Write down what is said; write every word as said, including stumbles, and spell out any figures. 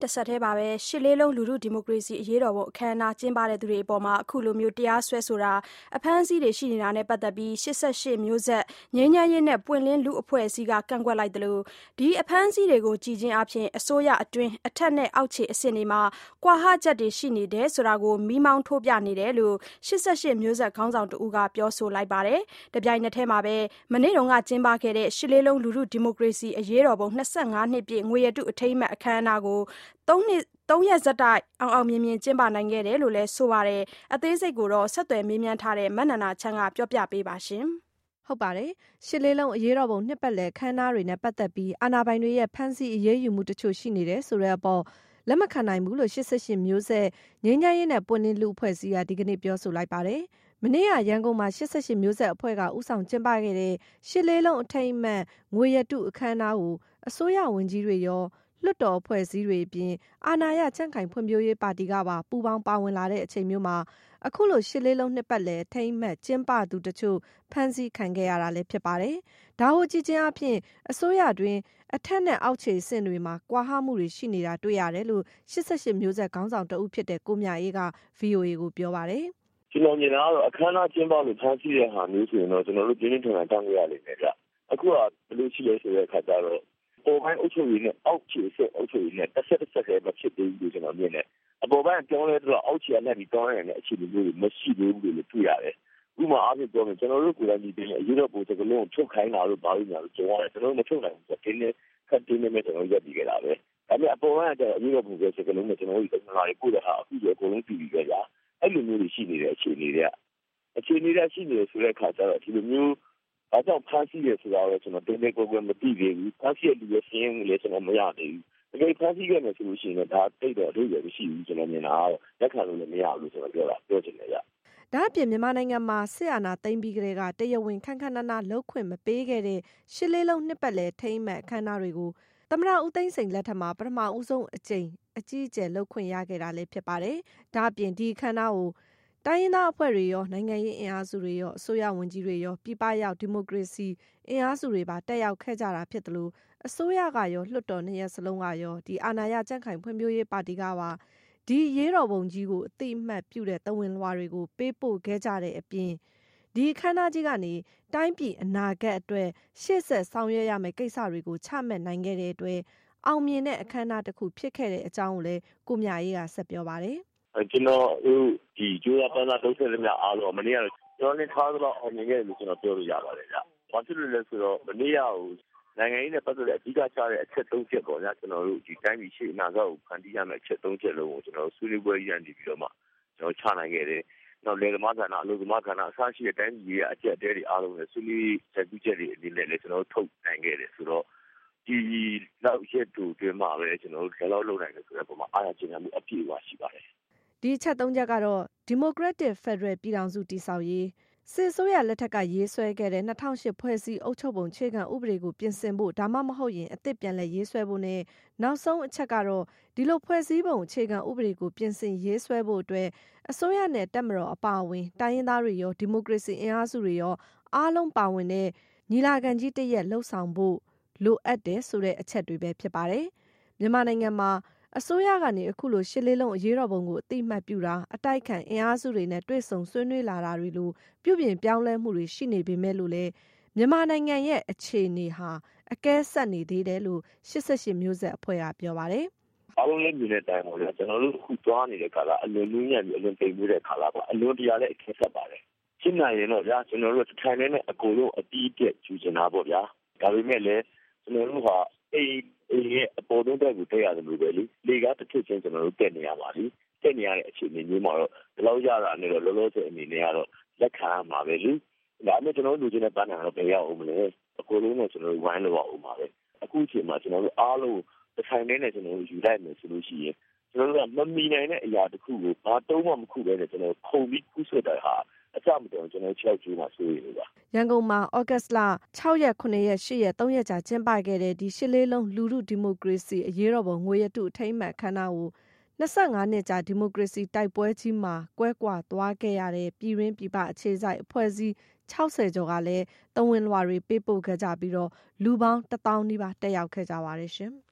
တဆက်တည်းပါပဲရှစ်လေးလုံးလူထုဒီမိုကရေစီအရေးတော်ပုံအခမ်းအနားကျင်းပတဲ့သူတွေအပေါ်အခုလိုမျိုးတရားစွဲဆိုတာအဖမ်းအဆီးတွေရှိနေတာနဲ့ပတ်သက်ပြီးရှစ်ဆယ့်ရှစ်မျိုးဆက်ငြိမ်းချမ်းရေးနဲ့ပွင့်လင်းလူ့အဖွဲ့အစည်းကကန့်ကွက်လိုက်သလိုဒီအဖမ်းအဆီးတွေကိုကြည်ချင်းအားဖြင့်အစိုးရအတွင်းအထက်နဲ့အောက်ခြေအဆင့်တွေမှာကွာဟချက်တွေရှိနေတယ်ဆိုတာကိုမီးမောင်းထိုးပြနေတယ်လို့ရှစ်ဆယ့်ရှစ်မျိုးဆက်ခေါင်းဆောင်တဦးကပြောဆိုလိုက်ပါတယ်။တပြိုင်နက်တည်းမှာပဲမနေ့တုန်းကကျင်းပခဲ့တဲ့ရှစ်လေးလုံးလူထုဒီမိုကရေစီအရေးတော်ပုံနှစ်ဆယ့်ငါးနှစ်ပြည့်ငွေရတုအထိမ်းအမှတ်အခမ်းအနားကိုသုံးနှစ်သုံးရက်ဆက်တိုက်အောင်အောင်မြင်မြင်ကျင်းပနိုင်ခဲ့တယ်လို့လည်းဆိုပါတယ်။အသေးစိတ်ကိုတော့ဆက်သွယ်မေးမြန်းထားတဲ့မနန္ဒာချမ်းကပြောပြပေးပါရှင်။ဟုတ်ပါတယ်။ရှစ်လေးလုံးအရေးတော်ပုံနှစ်ပတ်လည်ခမ်းနားတွေနဲ့ပတ်သက်ပြီးအာဏာပိုင်တွေရဲ့ဖမ်းဆီးအရေးယူမှုတချို့ရှိနေတယ်ဆိုတဲ့အပေါ်လက်မခံနိုင်ဘူးလို့ရှစ်ဆယ့်ရှစ်မျိုးဆက်ငြိမ်းချမ်းရေးနဲ့ပွင့်လင်းလူ့အဖွဲ့အစည်းကဒီကနေ့ပြောဆိုလိုက်ပါတယ်။မနေ့ကရန်ကုန်မှာရှစ်ဆယ့်ရှစ်မျိုးဆက်အဖွဲ့ကဦးဆောင်ကျင်းပခဲ့တဲ့ရှစ်လေးလုံးအထိမ်းအမှတ်ငွေရတုအခမ်းအနားကိုအစိုးရဝန်ကြီးတွေရောလွှတ်တော်အဖွဲ့အစည်းတွေအပြင်အာဏာရကြံ့ခိုင်ဖွံ့ဖြိုးရေးပါတီကပါပူးပေါင်းပါဝင်လာတဲ့အချိန်မျိုးမှာအခုလိုရှစ်လေးလုံးနှစ်ပတ်လည်ထိမ်းမှတ်ကျင်းပသူတချို့ဖမ်းဆီးခံခဲ့ရတာလည်းဖြစ်ပါတယ်။ဒါကိုကြည့်ချင်းအဖြစ်အစိုးရတွင်အထက်နဲ့အောက်ခြေအဆင့်တွေမှာကွာဟမှုတွေရှိနေတာတွေ့ရတယ်လို့ရှစ်ဆယ့်ရှစ်မျိုးဆက်ခေါင်းဆောင်တဦးဖြစ်တဲ့ကိုမြအေးက ဗွီအိုအေကိုပြောပါတယ်။ကျွန်တော်မြင်တာကတော့အခမ်းအနားကျင်းပလို့ဖမ်းဆီးတဲ့ဟာမျိုးဆိုရင်တော့ကျွန်တော်တို့ပြင်းပြင်းထန်ထန်တောင်းရရလိမ့်မယ်ဗျ။အခုကဘယ်လိုရှိလဲဆိုတဲ့အခါကျတော့ပေါ်ပိုင်းအုပ်ချုပ်ရေးနဲ့အောက်ခြေဆက်အုပ်ချုပ်ရေးနဲ့တစ်ဆက်တစ်ဆက်တည်းမဖြစ်သေးဘူးလို့ကျွန်တော်မြင်တယ်။အပေါ်ပိုင်းပြောင်းလဲတော့အောက်ခြေနဲ့ဒီတောင်းရတဲ့အခြေအနေမျိုးတွေမရှိသေးဘူးလို့တွေ့ရတယ်။ဥပမာအားဖြင့်ပြောမယ်ကျွန်တော်တို့ကိုယ်တိုင်ဒီပြင်အရေးတော်ပုံစကလုံးထုတ်ခိုင်းတာလို့ဘာလို့ညာလို့ပြောရတယ်ကျွန်တော်တို့မထုတ်နိုင်ဘူးဆိုတော့ဒီနေ့ခက်တင်းနေမဲ့ကျွန်တော်ရက်ပြီးကြတာပဲ။ဒါပေမဲ့အပေါ်ပိုင်းကတော့အရေးတော်ပုံစကလုံးနဲ့ကျွန်တော်တို့ဒီမှာပို့တဲ့ဟာအခုရောအကုန်လုံးပြည်ပြီးကြရ။အဲ့လိုမျိုးတွေရှိနေတဲ့အခြေအနေတွေကအခြေအနေတွေရှိနေဆိုတဲ့အခါကျတော့ဒီလိုမျိုးဘာကြောင့်ဖမ်းဆီးရဆိုတာကိုကျွန်တော်တင်းတင်းကိုယ်ကိုယ်မသိသေးဘူးဖမ်းဆီးရလူရဲ့စင်းကိုလည်းကျွန်တော်မရသေးဘူးတကယ်ဖမ်းဆီးခဲ့မယ်ဆိုလို့ရှိရင်ဒါတိတ်တော့အဓိပ္ပာယ်မရှိဘူးကျွန်တော်မြင်တာကတော့လက်ခံလို့လည်းမရဘူးလို့ကျွန်တော်ပြောတာပြောချင်တယ်ဗျဒါအပြင်မြန်မာနိုင်ငံမှာစစ်အာဏာသိမ်းပြီးကတည်းကတရားဝင်ခန့်ခန့်နာနာလှုပ်ခွင့်မပေးခဲ့တဲ့ရှစ်လေးလုံးနှစ်ပတ်လည်ထိမ်းမှတ်အခမ်းအနားတွေကိုသမ္မတဦးသိန်းစိန်လက်ထက်မှာပထမဦးဆုံးအကြိမ်အကြီးအကျယ်လှုပ်ခွင့်ရခဲ့တာလည်းဖြစ်ပါတယ်ဒါအပြင်ဒီအခမ်းအနားကိုတိုင်းရင်းသားအဖွဲ့တွေရောနိုင်ငံရေးအင်အားစုတွေရောအစိုးရဝန်ကြီးတွေရောပြည်ပရောက်ဒီမိုကရေစီအင်အားစုတွေပါတက်ရောက်ခဲ့ကြတာဖြစ်တယ်လို့အစိုးရကရောလွှတ်တော်နှစ်ရပ်စလုံးကရောဒီအာဏာရကြံ့ခိုင်ဖွံ့ဖြိုးရေးပါတီကပါဒီရေးတော်ပုံကြီးကိုအတိအမှတ်ပြုတဲ့သဝင်လွှာတွေကိုပေးပို့ခဲ့ကြတဲ့အပြင်ဒီခမ်းနားကြီးကနေတိုင်းပြည်အနာဂတ်အတွက်ရှေ့ဆက်ဆောင်ရွက်ရမယ့်ကိစ္စတွေကိုချမှတ်နိုင်ခဲ့တဲ့အတွက်အောင်မြင်တဲ့အခမ်းအနားတစ်ခုဖြစ်ခဲ့တဲ့အကြောင်းကိုလည်းကိုမြအေးကဆက်ပြောပါတယ်ကျွန်တော်ဒီကျိုးရပန်းသားသုံးဆယ်လများအားလုံးမနေ့ကကျွန်တော်နဲ့ထားတော့အောင်မြင်ခဲ့တယ်လို့ကျွန်တော်ပြောလို့ရပါတယ်ဗျ။ဘာဖြစ်လို့လဲဆိုတော့မနေ့ကဟိုနိုင်ငံရေးနဲ့ပတ်သက်တဲ့အဓိကချတဲ့အချက်သုံးချက်ပေါ့ဗျာကျွန်တော်တို့ဒီတိုင်းပြည်ရှေ့အနာဂတ်ကိုဖန်တီးရမယ့်အချက်သုံးချက်လုံးကိုကျွန်တော်ဆွေးနွေးပွဲရန်ပြီးတော့မှကျွန်တော်ချနိုင်ခဲ့တယ်။နောက်လေသမားဌာနအလုပ်သမားဌာနအစရှိတဲ့တိုင်းပြည်ရဲ့အချက်အသေးတွေအားလုံးနဲ့ဆွေးနွေးချက်ကူးချက်တွေအနေနဲ့လည်းကျွန်တော်ထုတ်နိုင်ခဲ့တယ်ဆိုတော့ဒီလောက်ရက်တူတွင်မှာပဲကျွန်တော်တို့ဒီလောက်လုပ်နိုင်တယ်ဆိုတဲ့ပုံမှာအားရခြင်းမှုအပြည့်အဝရှိပါတယ်။ဒီချက်သုံးချက်ကတော့ဒီမိုကရက်တစ်ဖက်ဒရယ်ပြည်ထောင်စုတည်ဆောက်ရေးစစ်ဆိုးရလက်ထက်ကရေးဆွဲခဲ့တဲ့၂၀၀၈ဖွဲ့စည်းအုပ်ချုပ်ပုံခြေခံဥပဒေကိုပြင်ဆင်ဖို့ဒါမှမဟုတ်ရင်အသစ်ပြန်လည်ရေးဆွဲဖို့နဲ့နောက်ဆုံးအချက်ကတော့ဒီလိုဖွဲ့စည်းပုံခြေခံဥပဒေကိုပြင်ဆင်ရေးဆွဲဖို့အတွက်အစိုးရနဲ့တပ်မတော်အပါအဝင်တိုင်းရင်းသားတွေရောဒီမိုကရေစီအင်အားစုတွေရောအားလုံးပါဝင်တဲ့ညီလာခံကြီးတစ်ရက်လှုပ်ဆောင်ဖို့လိုအပ်တယ်ဆိုတဲ့အချက်တွေပဲဖြစ်ပါတယ်။မြန်မာနိုင်ငံမှာအစိုးရကနေအခုလိုရှစ်လေးလုံးအရေးတော်ပုံကိုအတိအမှတ်ပြုတာအတိုက်ခံအင်အားစုတွေနဲ့တွေ့ဆုံဆွေးနွေးလာတာတွေလိုပြုပြင်ပြောင်းလဲမှုတွေရှိနေပေမဲ့လို့လည်းမြန်မာနိုင်ငံရဲ့အခြေအနေဟာအကဲဆက်နေသေးတယ်လို့ရှစ်ဆယ့်ရှစ်မျိုးဆက်အဖွဲ့ကပြောပါတယ်။အားလုံးလည်းမြင်တဲ့အတိုင်းပေါ့လေကျွန်တော်တို့အခုသွားနေတဲ့ကာလအလွန်နူးညံ့ပြီးအလွန်တိမ်မှုတဲ့ကာလပေါ့အလွန်တရားလည်းအကဲဆက်ပါတယ်။ရှင်းနိုင်ရင်တော့ဗျာကျွန်တော်တို့ထိုင်နေတဲ့နဲ့အကုန်လုံးအတီးအပြက်ယူချင်တာပေါ့ဗျာ။ဒါပေမဲ့လည်းကျွန်တော်တို့ဟာအေးအေးရဲ့အပေါ်တုံးတက်ကိုတက်ရတယ်လို့ပဲလေလေကားတစ်ချက်ချင်းကျွန်တော်တို့တက်နေရပါလိတက်နေရတဲ့အခြေအနေမျိုးမှာတော့ဒီလောက်ရတာနဲ့တော့လောလောဆယ်အနေနဲ့ကတော့လက်ခံရမှာပဲလေဒါပေမဲ့ကျွန်တော်တို့လူချင်းတဲ့ပန်းနိုင်တော့ပြန်ရအောင်မလဲအကုန်လုံးတော့ကျွန်တော်တို့ဝိုင်းလို့အောင်ပါပဲအခုအချိန်မှာကျွန်တော်တို့အားလုံးတစ်ထိုင်နေနဲ့ကျွန်တော်တို့ယူလိုက်မယ်ဆိုလို့ရှိရင်ကျွန်တော်တို့ကမမီနိုင်တဲ့အရာတစ်ခုကိုဘာတုံးမှမခုပဲနဲ့ကျွန်တော်ခုံပြီးကူးဆွတ်တာဟာအကြမတော်ကျွန်တော်၆ကျိုးမှာဆိုရည်ပါရန်ကုန်မှာဩဂတ်စ်လ၆ရက်ခုနှစ်ရက်၈ရက်၃ရက်ကြာကျင်းပခဲ့တဲ့ဒီရှစ်လေးလုံးလူထုဒီမိုကရေစီအရေးတော်ပုံငွေရတုအထိမ်းအမှတ်အခမ်းအနားကို၂၅နှစ်ကြာဒီမိုကရေစီတိုက်ပွဲကြီးမှာကွဲကွာသွားခဲ့ရတဲ့ပြည်ရင်းပြည်ပအခြေစိုက်အဖွဲ့အစည်း၆၀ကျော်ကလည်းသဝင်လွှာတွေပေးပို့ခဲ့ကြပြီးတော့လူပေါင်းတစ်သောင်းနီးပါးတက်ရောက်ခဲ့ကြပါတယ်ရှင်။